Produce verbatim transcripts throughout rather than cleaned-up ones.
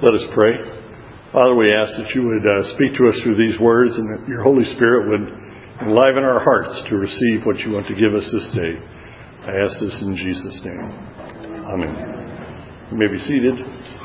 Let us pray. Father, we ask that you would uh, speak to us through these words and that your Holy Spirit would enliven our hearts to receive what you want to give us this day. I ask this in Jesus' name. Amen. You may be seated.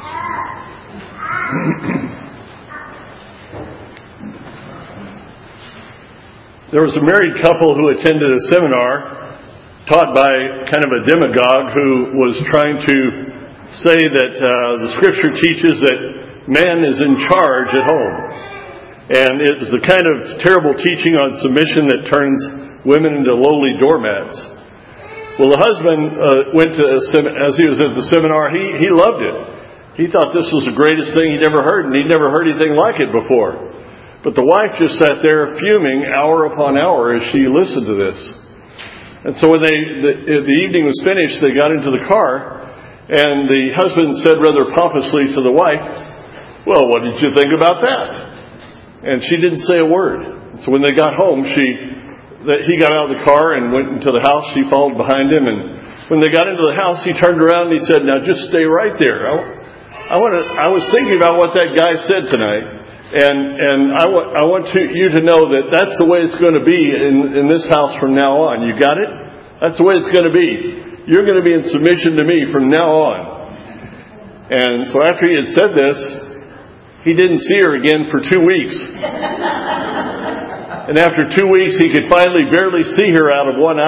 There was a married couple who attended a seminar taught by kind of a demagogue who was trying to say that uh, the Scripture teaches that man is in charge at home. And it was the kind of terrible teaching on submission that turns women into lowly doormats. Well, the husband uh, went to, a sem- as he was at the seminar, he, he loved it. He thought this was the greatest thing he'd ever heard, and he'd never heard anything like it before. But the wife just sat there fuming hour upon hour as she listened to this. And so when they the, the evening was finished, they got into the car, and the husband said rather pompously to the wife, "Well, what did you think about that?" And she didn't say a word. So when they got home, she that he got out of the car and went into the house. She followed behind him, and when they got into the house, he turned around and he said, "Now just stay right there. I, I want to. I was thinking about what that guy said tonight, and and I want I want to, you to know that that's the way it's going to be in in this house from now on. You got it? That's the way it's going to be. You're going to be in submission to me from now on." And so after he had said this, he didn't see her again for two weeks. And after two weeks, he could finally barely see her out of one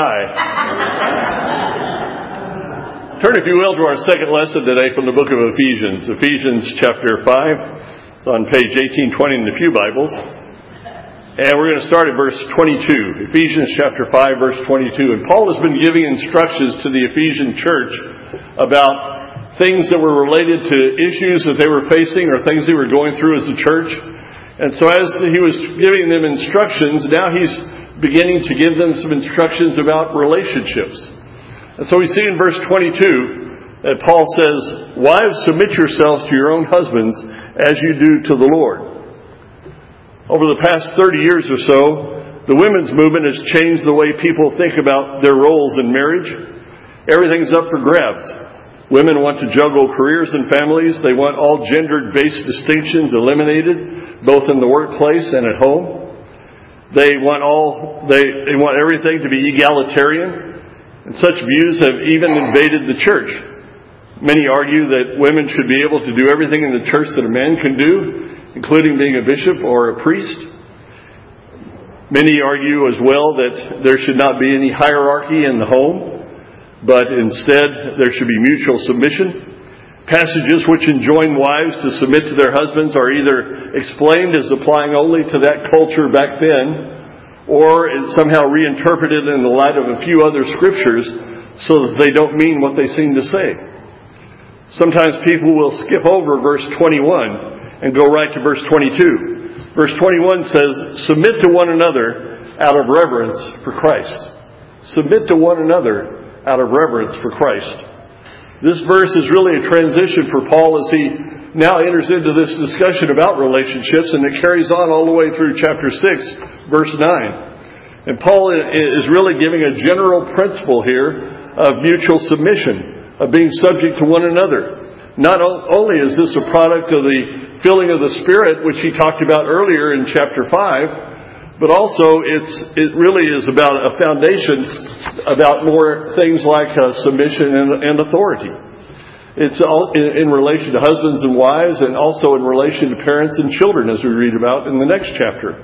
eye. Turn, if you will, to our second lesson today from the book of Ephesians. Ephesians chapter five. It's on page eighteen twenty in the Pew Bibles. And we're going to start at verse twenty-two. Ephesians chapter five, verse twenty-two. And Paul has been giving instructions to the Ephesian church about things that were related to issues that they were facing or things they were going through as a church. And so as he was giving them instructions, now he's beginning to give them some instructions about relationships. And so we see in verse twenty-two that Paul says, "Wives, submit yourselves to your own husbands as you do to the Lord." Over the past thirty years or so, the women's movement has changed the way people think about their roles in marriage. Everything's up for grabs. Women want to juggle careers and families. They want all gender-based distinctions eliminated, both in the workplace and at home. They want all they, they want everything to be egalitarian, and such views have even invaded the church. Many argue that women should be able to do everything in the church that a man can do, including being a bishop or a priest. Many argue as well that there should not be any hierarchy in the home, but instead there should be mutual submission. Passages which enjoin wives to submit to their husbands are either explained as applying only to that culture back then, or is somehow reinterpreted in the light of a few other scriptures so that they don't mean what they seem to say. Sometimes people will skip over verse twenty-one and go right to verse twenty-two. Verse twenty-one says, "Submit to one another out of reverence for Christ." Submit to one another out of reverence for Christ. This verse is really a transition for Paul as he now enters into this discussion about relationships, and it carries on all the way through chapter six, verse nine. And Paul is really giving a general principle here of mutual submission, of being subject to one another. Not only is this a product of the filling of the Spirit, which he talked about earlier in chapter five, but also it's it really is about a foundation about more things like uh, submission and, and authority. It's all in, in relation to husbands and wives, and also in relation to parents and children, as we read about in the next chapter.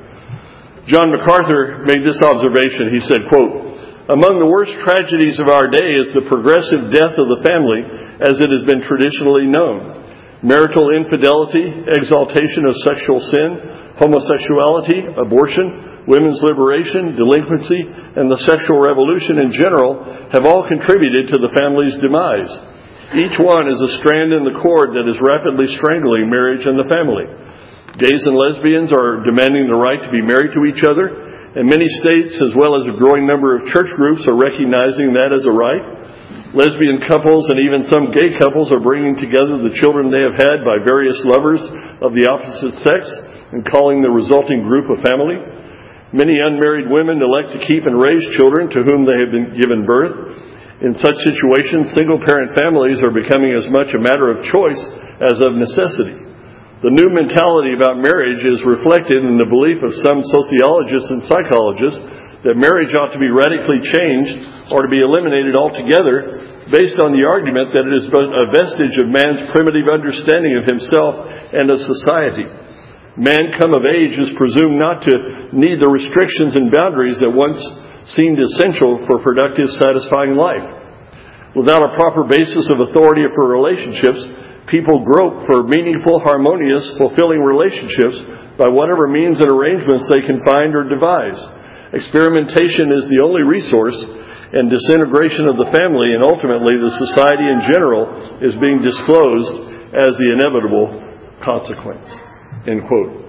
John MacArthur made this observation. He said, quote, "Among the worst tragedies of our day is the progressive death of the family as it has been traditionally known. Marital infidelity, exaltation of sexual sin, homosexuality, abortion, women's liberation, delinquency, and the sexual revolution in general have all contributed to the family's demise. Each one is a strand in the cord that is rapidly strangling marriage and the family. Gays and lesbians are demanding the right to be married to each other, and many states, as well as a growing number of church groups, are recognizing that as a right. Lesbian couples and even some gay couples are bringing together the children they have had by various lovers of the opposite sex and calling the resulting group a family. Many unmarried women elect to keep and raise children to whom they have been given birth. In such situations, single-parent families are becoming as much a matter of choice as of necessity. The new mentality about marriage is reflected in the belief of some sociologists and psychologists that marriage ought to be radically changed or to be eliminated altogether, based on the argument that it is but a vestige of man's primitive understanding of himself and of society. Man come of age is presumed not to need the restrictions and boundaries that once seemed essential for productive, satisfying life. Without a proper basis of authority for relationships, people grope for meaningful, harmonious, fulfilling relationships by whatever means and arrangements they can find or devise. Experimentation is the only resource, and disintegration of the family and ultimately the society in general is being disclosed as the inevitable consequence. End quote.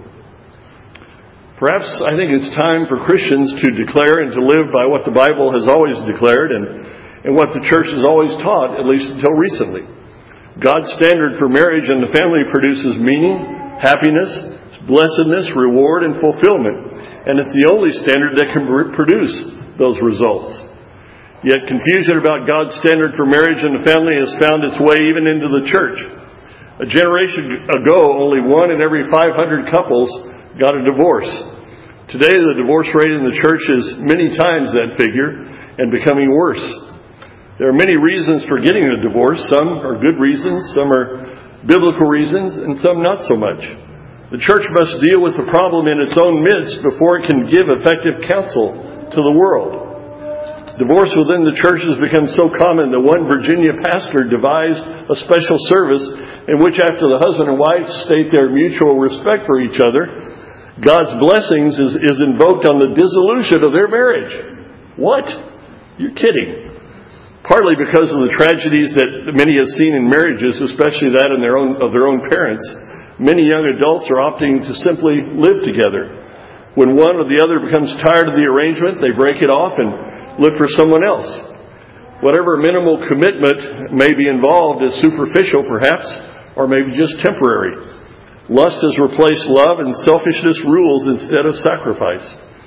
Perhaps I think it's time for Christians to declare and to live by what the Bible has always declared and, and what the church has always taught, at least until recently. God's standard for marriage and the family produces meaning, happiness, blessedness, reward, and fulfillment. And it's the only standard that can produce those results. Yet confusion about God's standard for marriage and the family has found its way even into the church. A generation ago, only one in every five hundred couples got a divorce. Today, the divorce rate in the church is many times that figure and becoming worse. There are many reasons for getting a divorce. Some are good reasons, some are biblical reasons, and some not so much. The church must deal with the problem in its own midst before it can give effective counsel to the world. Divorce within the church has become so common that one Virginia pastor devised a special service in which, after the husband and wife state their mutual respect for each other, God's blessings is, is invoked on the dissolution of their marriage. What? You're kidding. Partly because of the tragedies that many have seen in marriages, especially that in their own, of their own parents, many young adults are opting to simply live together. When one or the other becomes tired of the arrangement, they break it off and look for someone else. Whatever minimal commitment may be involved is superficial, perhaps, or maybe just temporary. Lust has replaced love, and selfishness rules instead of sacrifice.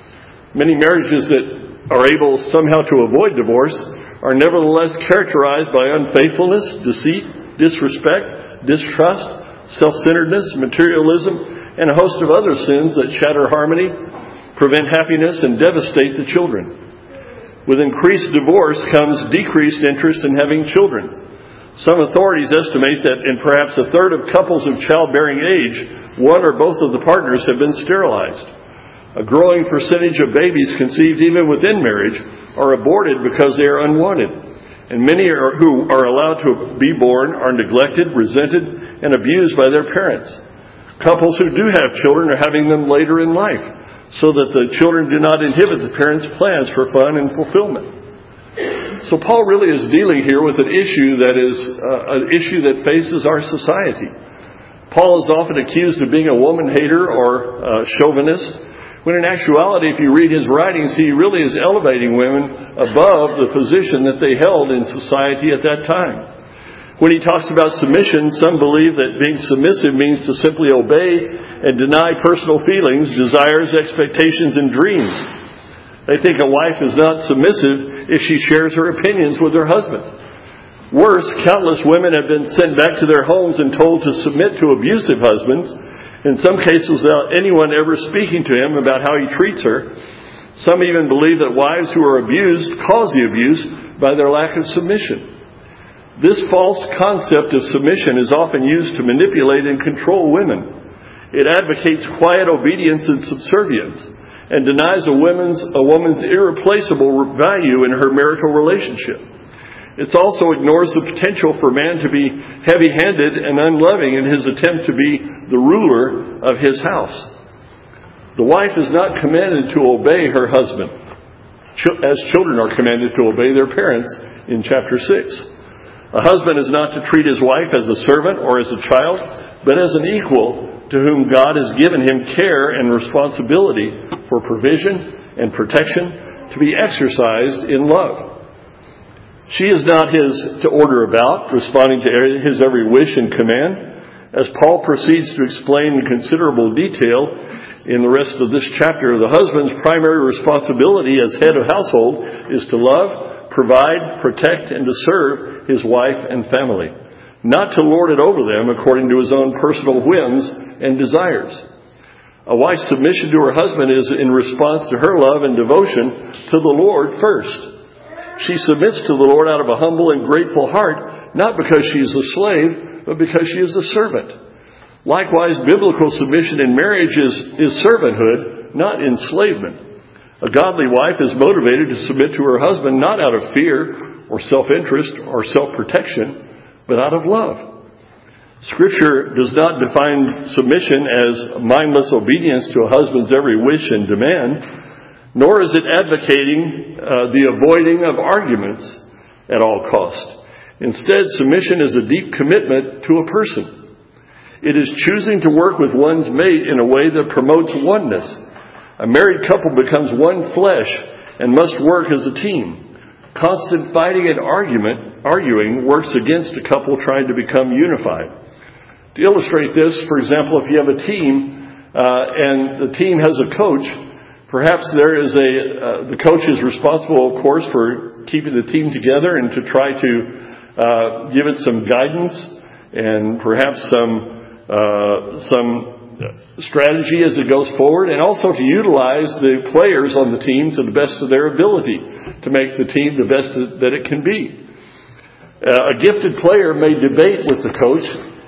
Many marriages that are able somehow to avoid divorce are nevertheless characterized by unfaithfulness, deceit, disrespect, distrust, self-centeredness, materialism, and a host of other sins that shatter harmony, prevent happiness, and devastate the children. With increased divorce comes decreased interest in having children. Some authorities estimate that in perhaps a third of couples of childbearing age, one or both of the partners have been sterilized. A growing percentage of babies conceived even within marriage are aborted because they are unwanted. And many are, who are allowed to be born are neglected, resented, and abused by their parents. Couples who do have children are having them later in life, so that the children do not inhibit the parents' plans for fun and fulfillment. So Paul really is dealing here with an issue that is uh, an issue that faces our society. Paul is often accused of being a woman hater or uh, chauvinist, when in actuality, if you read his writings, he really is elevating women above the position that they held in society at that time. When he talks about submission, some believe that being submissive means to simply obey and deny personal feelings, desires, expectations, and dreams. They think a wife is not submissive if she shares her opinions with her husband. Worse, countless women have been sent back to their homes and told to submit to abusive husbands, in some cases without anyone ever speaking to him about how he treats her. Some even believe that wives who are abused cause the abuse by their lack of submission. This false concept of submission is often used to manipulate and control women. It advocates quiet obedience and subservience and denies a woman's, a woman's irreplaceable value in her marital relationship. It also ignores the potential for man to be heavy-handed and unloving in his attempt to be the ruler of his house. The wife is not commanded to obey her husband, as children are commanded to obey their parents in chapter six. A husband is not to treat his wife as a servant or as a child, but as an equal to whom God has given him care and responsibility for provision and protection to be exercised in love. She is not his to order about, responding to his every wish and command. As Paul proceeds to explain in considerable detail in the rest of this chapter, the husband's primary responsibility as head of household is to love, provide, protect, and to serve his wife and family. not to lord it over them according to his own personal whims and desires. A wife's submission to her husband is in response to her love and devotion to the Lord first. She submits to the Lord out of a humble and grateful heart, not because she is a slave, but because she is a servant. Likewise, biblical submission in marriage is, is servanthood, not enslavement. A godly wife is motivated to submit to her husband not out of fear or self-interest or self-protection, but out of love. Scripture does not define submission as mindless obedience to a husband's every wish and demand, nor is it advocating uh, the avoiding of arguments at all cost. Instead, submission is a deep commitment to a person. It is choosing to work with one's mate in a way that promotes oneness. A married couple becomes one flesh and must work as a team. Constant fighting and argument, arguing works against a couple trying to become unified. To illustrate this, for example, if you have a team uh, and the team has a coach, perhaps there is a uh, the coach is responsible, of course, for keeping the team together and to try to uh, give it some guidance and perhaps some uh, some strategy as it goes forward, and also to utilize the players on the team to the best of their ability to make the team the best that it can be. Uh, a gifted player may debate with the coach,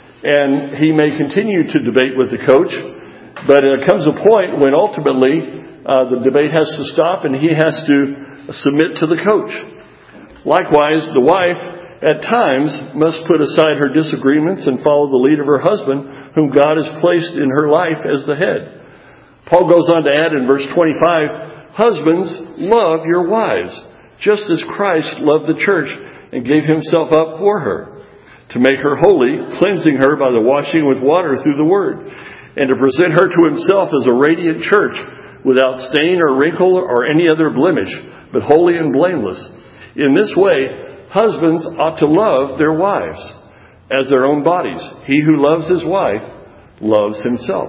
and he may continue to debate with the coach, but there comes a point when ultimately uh, the debate has to stop and he has to submit to the coach. Likewise, the wife at times must put aside her disagreements and follow the lead of her husband, whom God has placed in her life as the head. Paul goes on to add in verse twenty-five, "Husbands, love your wives, just as Christ loved the church and gave himself up for her, to make her holy, cleansing her by the washing with water through the word, and to present her to himself as a radiant church, without stain or wrinkle or any other blemish, but holy and blameless. In this way, husbands ought to love their wives as their own bodies. He who loves his wife loves himself."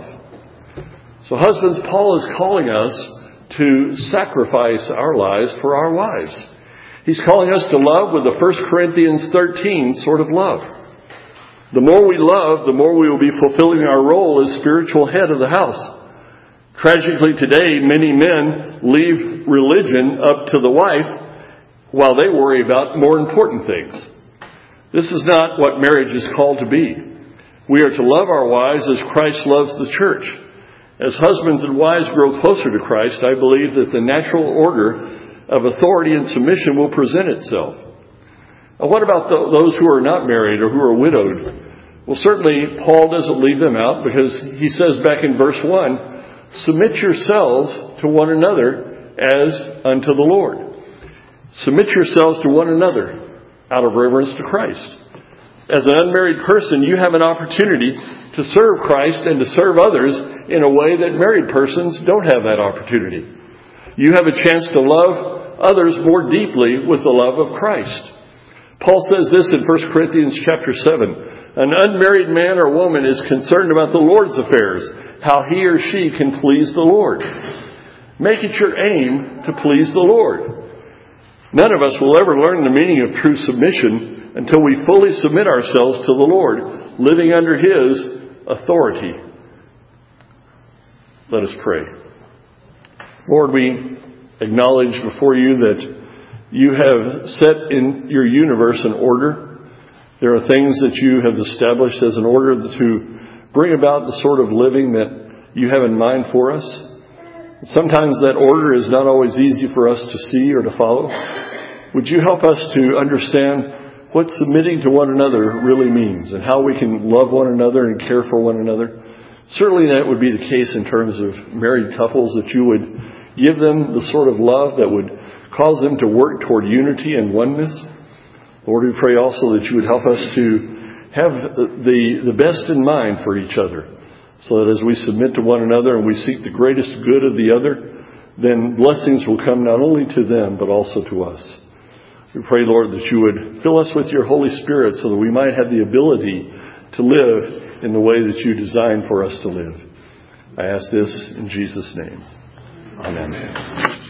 So husbands, Paul is calling us to sacrifice our lives for our wives. He's calling us to love with the First Corinthians thirteen sort of love. The more we love, the more we will be fulfilling our role as spiritual head of the house. Tragically today, many men leave religion up to the wife while they worry about more important things. This is not what marriage is called to be. We are to love our wives as Christ loves the church. As husbands and wives grow closer to Christ, I believe that the natural order of authority and submission will present itself. Now, what about th- those who are not married or who are widowed? Well, certainly Paul doesn't leave them out, because he says back in verse one, "Submit yourselves to one another as unto the Lord." Submit yourselves to one another out of reverence to Christ. As an unmarried person, you have an opportunity to serve Christ and to serve others in a way that married persons don't have that opportunity. You have a chance to love others more deeply with the love of Christ. Paul says this in First Corinthians chapter seven. An unmarried man or woman is concerned about the Lord's affairs, how he or she can please the Lord. Make it your aim to please the Lord. None of us will ever learn the meaning of true submission until we fully submit ourselves to the Lord, living under his authority. Let us pray. Lord, we acknowledge before you that you have set in your universe an order. There are things that you have established as an order to bring about the sort of living that you have in mind for us. Sometimes that order is not always easy for us to see or to follow. Would you help us to understand what submitting to one another really means and how we can love one another and care for one another? Certainly that would be the case in terms of married couples, that you would give them the sort of love that would cause them to work toward unity and oneness. Lord, we pray also that you would help us to have the, the best in mind for each other, so that as we submit to one another and we seek the greatest good of the other, then blessings will come not only to them but also to us. We pray, Lord, that you would fill us with your Holy Spirit so that we might have the ability to live in the way that you designed for us to live. I ask this in Jesus' name. Amen.